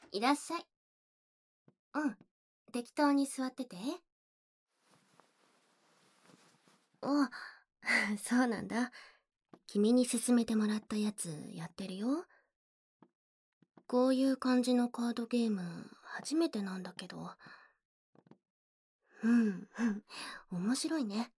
いらっしゃい。うん。適当に座ってて。あ、そうなんだ。君に勧めてもらったやつやってるよ。こういう感じのカードゲーム初めてなんだけど。うん、面白いね。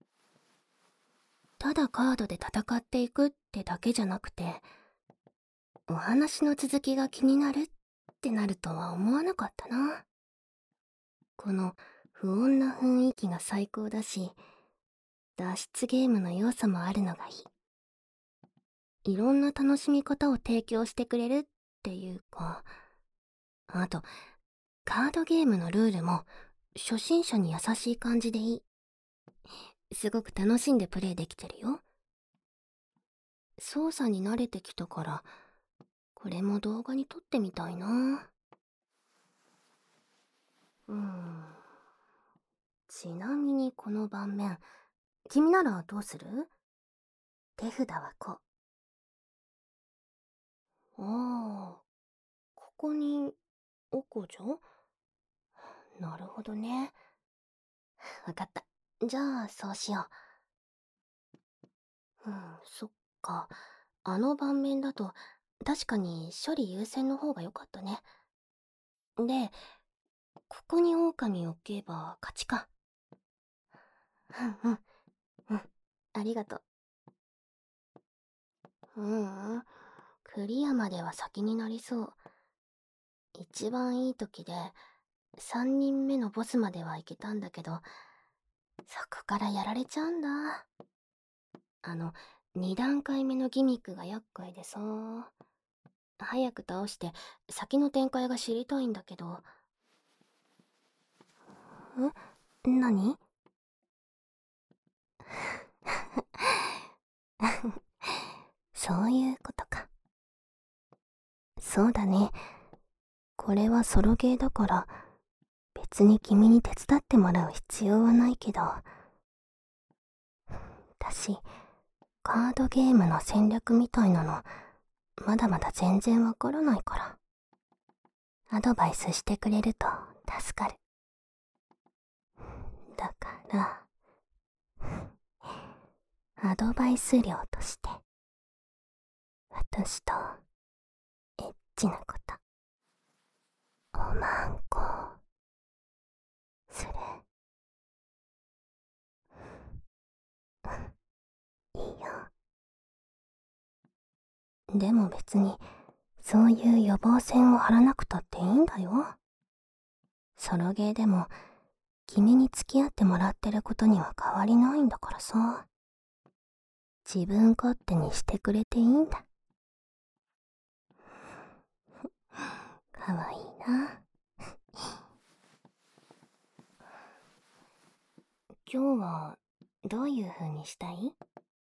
ただカードで戦っていくってだけじゃなくて、お話の続きが気になるってなるとは思わなかったな。この不穏な雰囲気が最高だし、脱出ゲームの要素もあるのがいい。いろんな楽しみ方を提供してくれるっていうか、あと、カードゲームのルールも初心者に優しい感じでいい。すごく楽しんでプレイできてるよ。操作に慣れてきたから、これも動画に撮ってみたいな。ちなみにこの盤面、君ならどうする？手札はこう。ああ、ここに、おこじゃ？なるほどね。わかった。じゃあ、そうしよう。そっか。あの盤面だと、確かに処理優先の方が良かったね。で、ここに狼を置けば勝ちか。うんうん、うん。ありがとう。クリアまでは先になりそう。一番いい時で、3人目のボスまでは行けたんだけど、そこからやられちゃうんだ。あの、2段階目のギミックが厄介でさ。早く倒して先の展開が知りたいんだけど。何？そういうことか。そうだね。これはソロゲーだから、別に君に手伝ってもらう必要はないけど。私、カードゲームの戦略みたいなの、まだまだ全然わからないから。アドバイスしてくれると助かる。だから、アドバイス料として、私とエッチなこと、おまんこ、する？いいよ。でも別に、そういう予防線を張らなくたっていいんだよ。ソロゲーでも、君に付き合ってもらってることには変わりないんだからさ。自分勝手にしてくれていいんだ。かわいいな。今日はどういう風にしたい？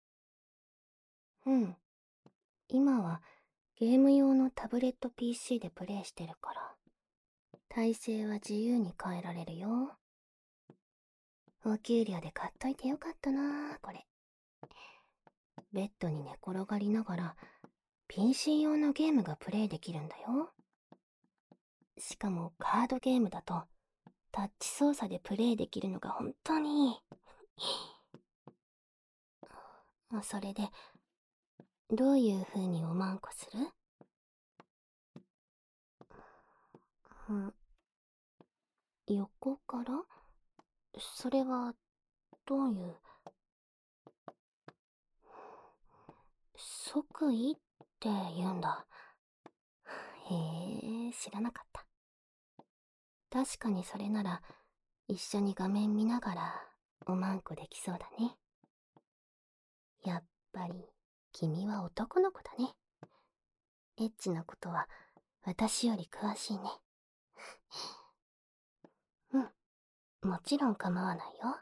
今はゲーム用のタブレット PC でプレイしてるから、体勢は自由に変えられるよ。お給料で買っといてよかったなこれ。ベッドに寝転がりながら PC 用のゲームがプレイできるんだよ。しかもカードゲームだとタッチ操作でプレイできるのが本当にいい。それで、どういう風におまんこする？横から？それはどういう？即位って言うんだ。へえ、知らなかった。確かにそれなら一緒に画面見ながらおまんこできそうだね。やっぱり君は男の子だね。エッチなことは私より詳しいね。もちろん構わないよ。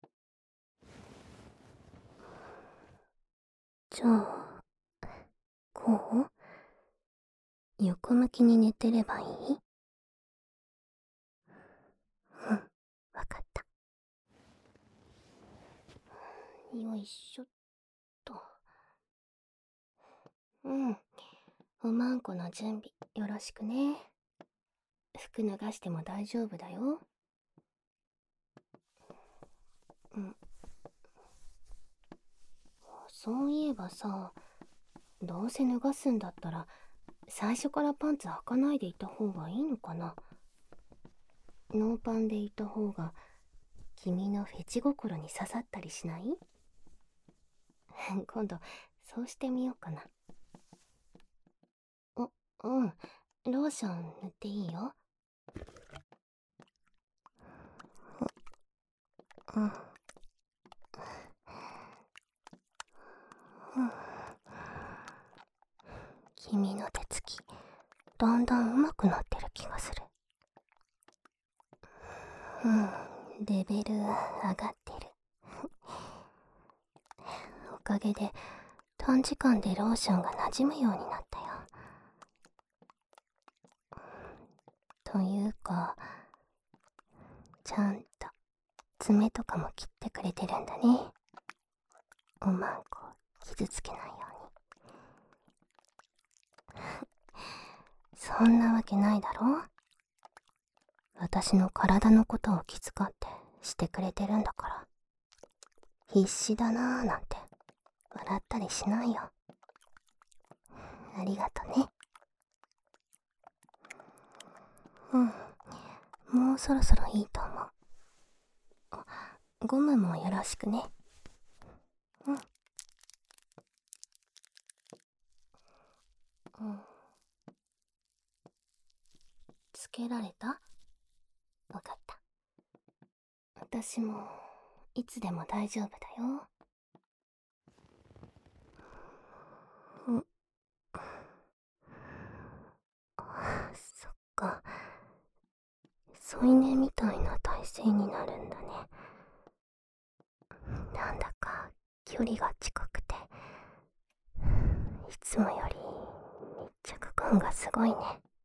じゃあ、こ横向きに寝てればいい？わかった。よいしょっと。おまんこの準備よろしくね。 服脱がしても大丈夫だよ。そういえばさ、どうせ脱がすんだったら最初からパンツ履かないでいた方がいいのかな。ノーパンでいた方が君のフェチ心に刺さったりしない？今度そうしてみようかな。うん、ローション塗っていいよ。君の手つきだんだん上手くなってる気がする。レベル上がってる。おかげで短時間でローションが馴染むようになったよ。というか、ちゃんと爪とかも切ってくれてるんだね。おまんこ傷つけないように。そんなわけないだろ。私の体のことを気遣ってしてくれてるんだから。必死だなーなんて笑ったりしないよ。ありがとね。もうそろそろいいと思う。ゴムもよろしくね。つけられた？わかった。私もいつでも大丈夫だよ。そっか。添い寝みたいな体勢になるんだね。なんだか距離が近くて、いつもより密着感がすごいね。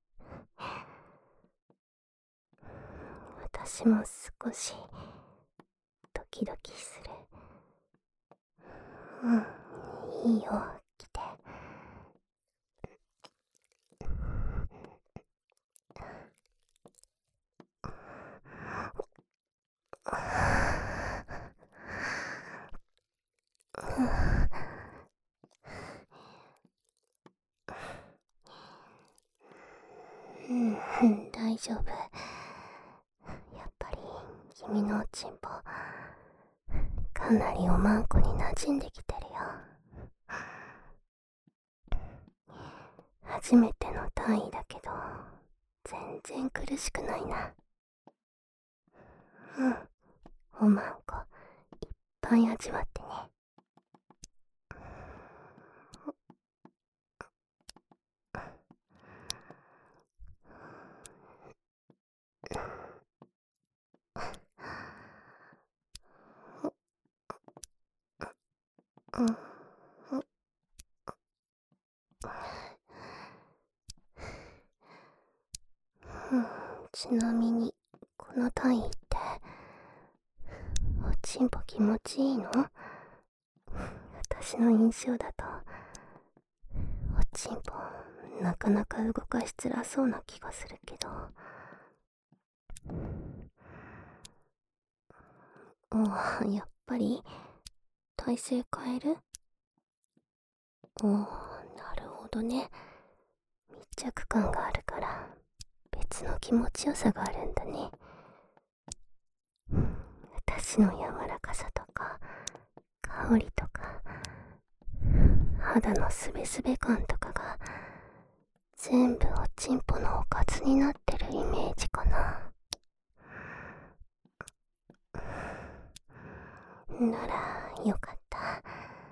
私も少しドキドキする。いいよ、来て。大丈夫。やっぱり君のおちんぽかなりおまんこに馴染んできてるよ。初めての単位だけど全然苦しくないな。おまんこいっぱい味わってね。ちなみにこの単位っておちんぽ気持ちいいの？私の印象だとおちんぽなかなか動かしづらそうな気がするけど。やっぱり体勢変える？なるほどね。密着感があるから別の気持ちよさがあるんだね。私の柔らかさとか香りとか肌のすべすべ感とかが全部おちんぽのおかずになってるイメージかな。ならよかった。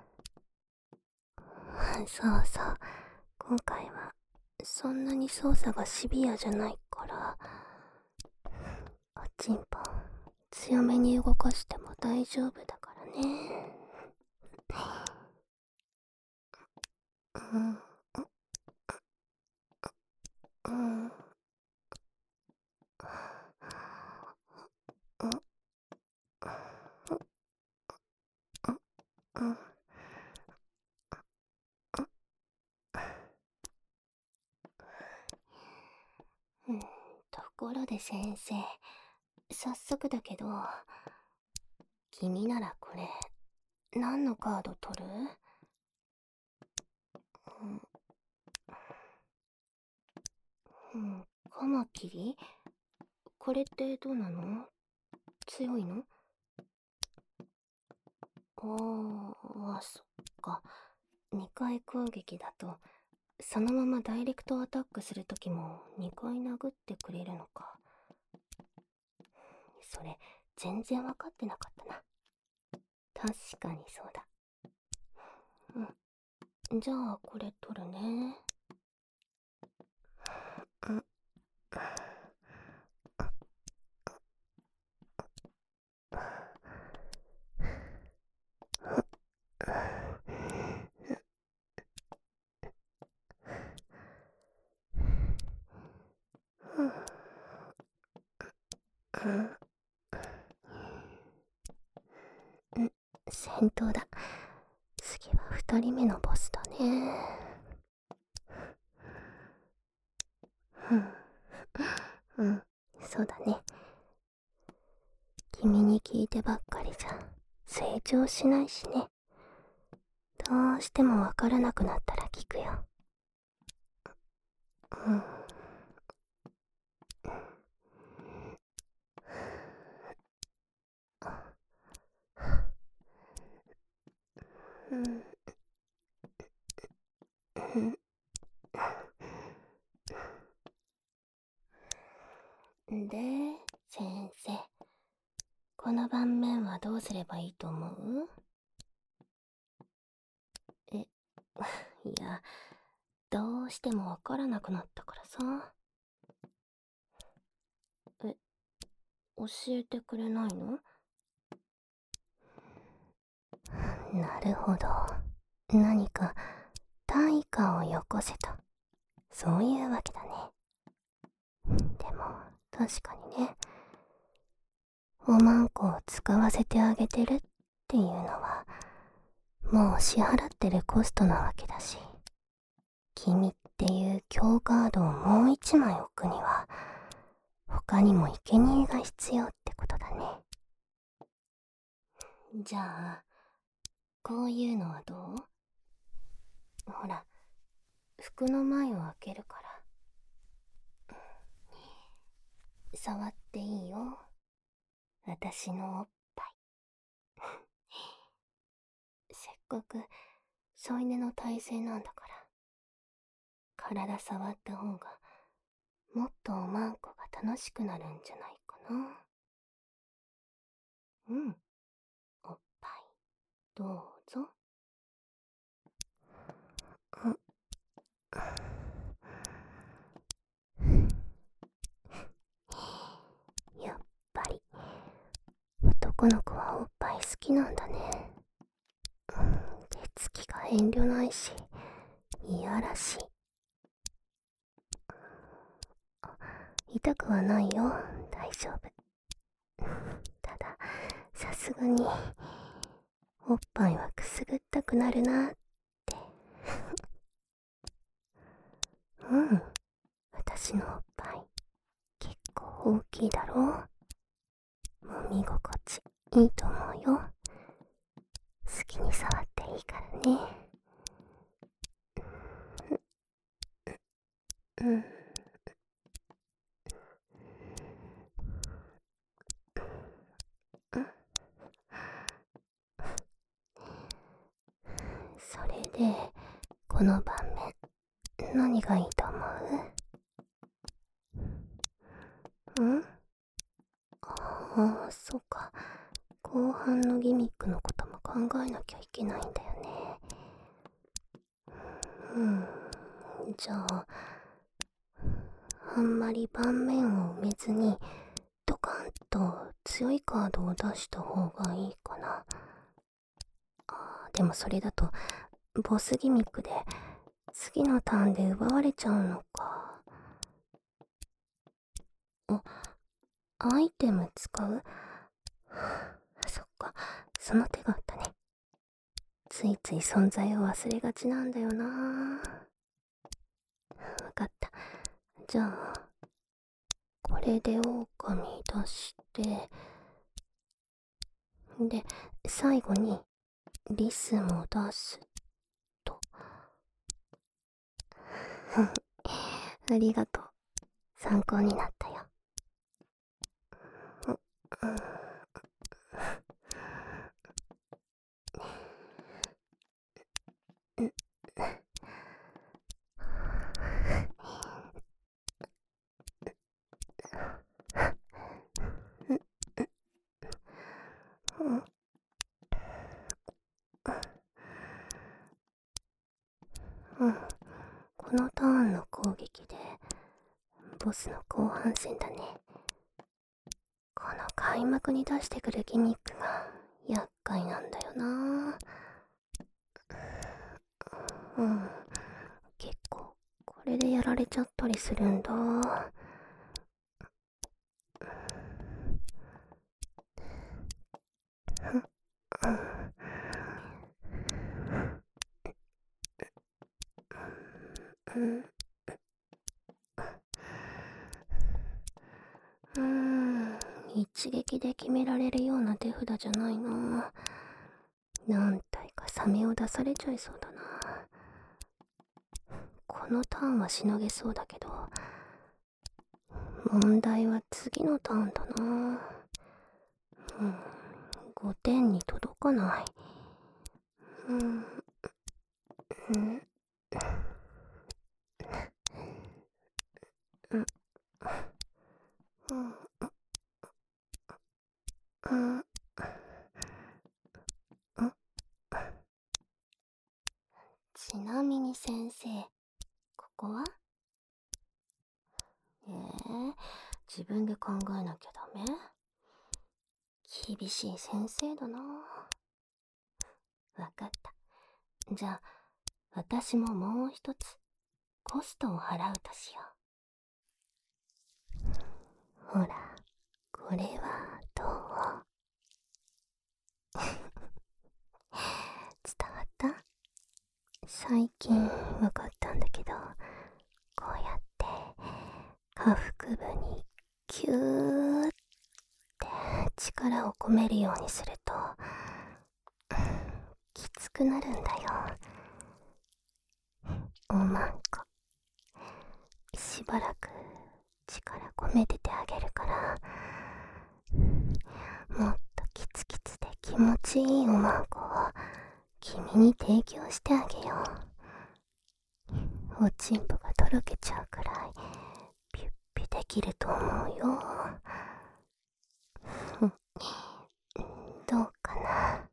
そうそう、今回はそんなに操作がシビアじゃないからおちんぽ強めに動かしても大丈夫だからね。 ころで先生、早速だけど、君ならこれ、何のカード取る？カマキリ？これってどうなの？強いの？そっか。2回攻撃だと、そのままダイレクトアタックするときも2回殴ってくれるのか。それ、全然わかってなかったな。確かにそうだ。じゃあ、これ取るね。戦闘だ。次は2人目のボスだね。そうだね。君に聞いてばっかりじゃ成長しないしね。どうしてもわからなくなったら聞くよ。で、先生、この盤面はどうすればいいと思う？いや、どうしてもわからなくなったからさ。教えてくれないの？なるほど。何か対価をよこせと。そういうわけだね。でも、確かにね。おまんこを使わせてあげてるっていうのは、もう支払ってるコストなわけだし、君っていう強カードをもう一枚置くには、他にも生贄が必要ってことだね。じゃあ、こういうのはどう？ほら、服の前を開けるから。触っていいよ。私のおっぱい。せっかく添い寝の体勢なんだから、体触った方がもっとおまんこが楽しくなるんじゃないかな。おっぱいどうぞ。やっぱり男の子はおっぱい好きなんだね。手つきが遠慮ないし、いやらしい。痛くはないよ、大丈夫。ただ、さすがにおっぱいはくすぐったくなるなって。私のおっぱい結構大きいだろう。揉み心地いいと思うよ。好きに触っていいからね。それで、この盤面、何がいいと思う？そうか。後半のギミックのことも考えなきゃいけないんだよね。じゃあ、あんまり盤面を埋めずに、ドカンと強いカードを出した方がいいかな。でもそれだと、ボスギミックで、次のターンで奪われちゃうのか。アイテム使う？そっか、その手があったね。ついつい存在を忘れがちなんだよな。わかった。じゃあ、これれで狼出して、で、最後にリスも出すと。ありがとう。参考になったよ。このターンの攻撃でボスの後半戦だね。この開幕に出してくるギミックが厄介なんだよな。結構これでやられちゃったりするんだ。一撃で決められるような手札じゃないな。何体かサメを出されちゃいそうだな。このターンはしのげそうだけど、問題は次のターンだな。5点に届かない。ちなみに先生、ここは？自分で考えなきゃダメ？厳しい先生だな。わかった。じゃあ、私ももう一つコストを払うとしよう。ほら、これはどう？伝わった？最近わかったんだけど、こうやって下腹部にキューって力を込めるようにするときつくなるんだよ。おまんこ、しばらく力込めててあげるから、もっとキツキツで気持ちいいおまんこを君に提供してあげよう。おちんぽがとろけちゃうくらいピュッピュできると思うよ。どうかな？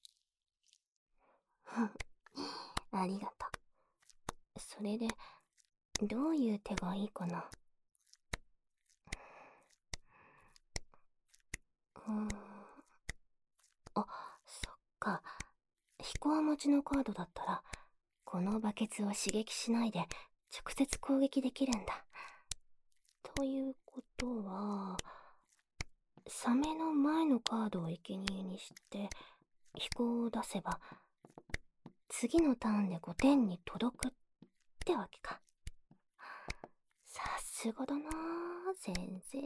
ありがとう。それでどういう手がいいかな？あ、そっか。飛行持ちのカードだったらこのバケツを刺激しないで直接攻撃できるんだ。ということは、サメの前のカードを生贄にして飛行を出せば次のターンで5点に届くってわけか。さすがだな先生。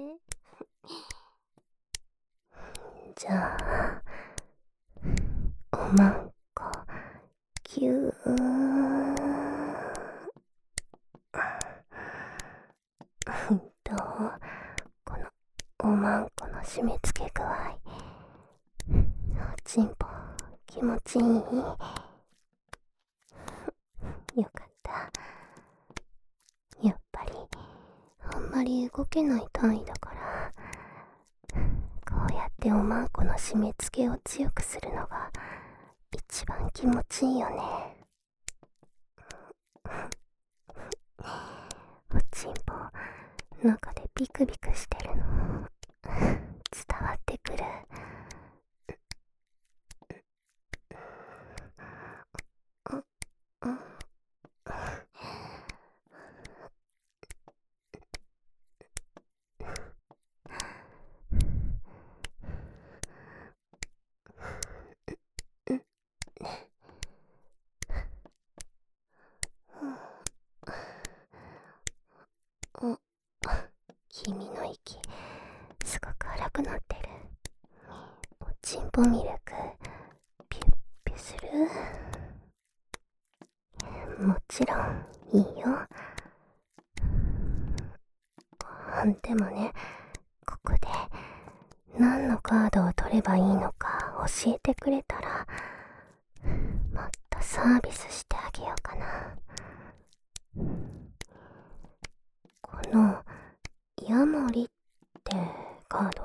じゃあ、おまんこキュー。どう？このおまんこの締め付け具合、おちんぽ気持ちいい？よかった。やっぱりあんまり動けない単位だから、こうやっておまんこの締め付けを強くするのが一番気持ちいいよね。おちんぽ中でビクビクしてるの伝わってくる。君の息くなってる。おちんぽミルクピュッピュする？もちろんいいよ。でもね、ここで何のカードを取ればいいのか教えてくれたら、もっとサービスしてあげようかな。このヤモリってカード？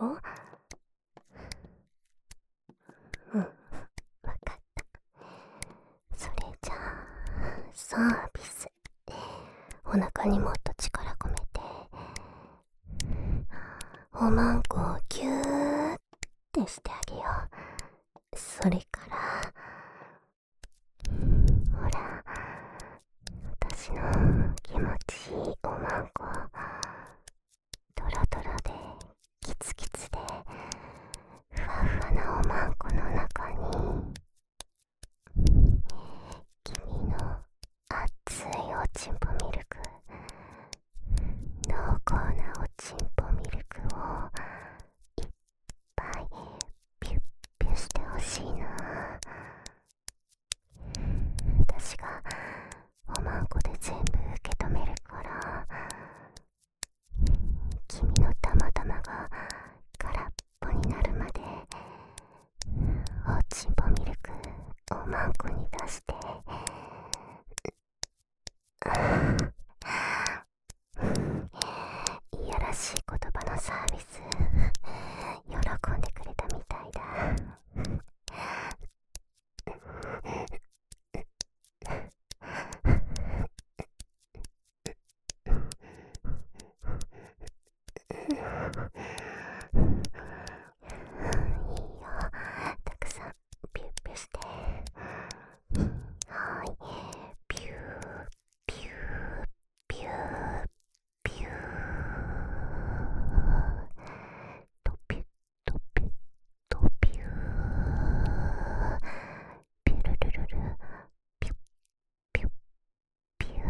わかった。それじゃあサービス。お腹にもっと力込めて、おまんこをギューってしてあげよう。それからほら、私の気持ちいいおまんこ、トロトロでキツキツでふわふわなおまんこの中に、君の熱いおちんぽミルク、濃厚なおちんぽミルクをいっぱいピュッピュしてほしいな。私がおまんこで全部受け止めるから、君の玉玉が空っぽになるまでおちんぽミルクおまんこに出して、いやらしい言葉のサービス喜んでくれたみたいだ。いいよ、たくさんピュッピュして。はい、ピューピューピューピュー、トピュットピュットピュー、ピュルルルル、ピュッピュッピュー。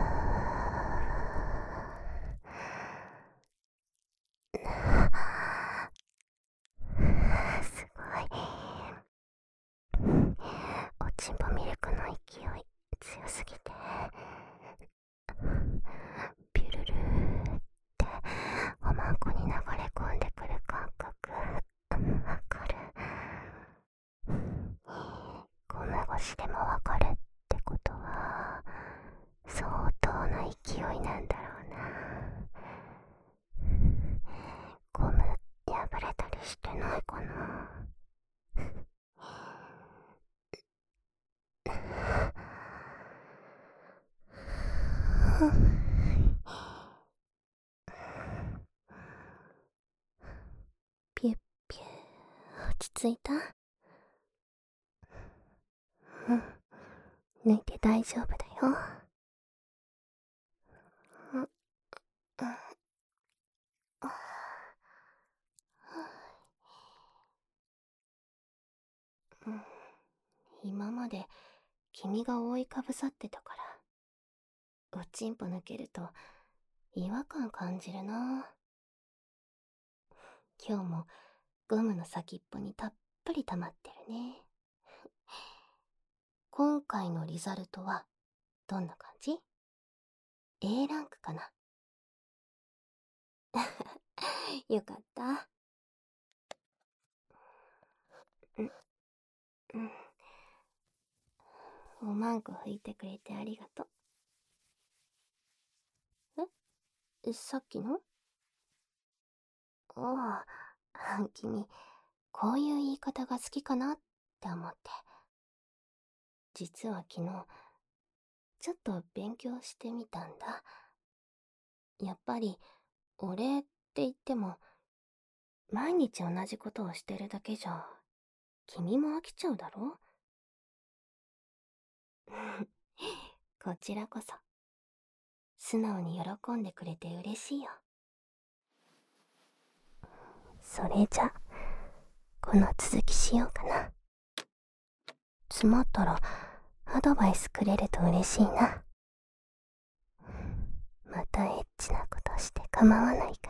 すごい。おちんぽミルクの勢い強すぎて、ピュルルーっておまんこに流れ込んでくる感覚わかる？ゴム越しでもわかるってことは相当な勢いなんだろうな。ゴム破れたりしてないかな。ピュッピュー、落ち着いた？うん、抜いて大丈夫だよ。うん、今まで君が覆いかぶさってたから、おちんぽ抜けると違和感感じるな。今日もゴムの先っぽにたっぷり溜まってるね。今回のリザルトはどんな感じ？ A ランクかな？よかった。おまんこ拭いてくれてありがとう。さっきの？ああ、君、こういう言い方が好きかなって思って。実は昨日、ちょっと勉強してみたんだ。やっぱり、お礼って言っても、毎日同じことをしてるだけじゃ、君も飽きちゃうだろ？こちらこそ、素直に喜んでくれて嬉しいよ。それじゃ、この続きしようかな。詰まったらアドバイスくれると嬉しいな。またエッチなことして構わない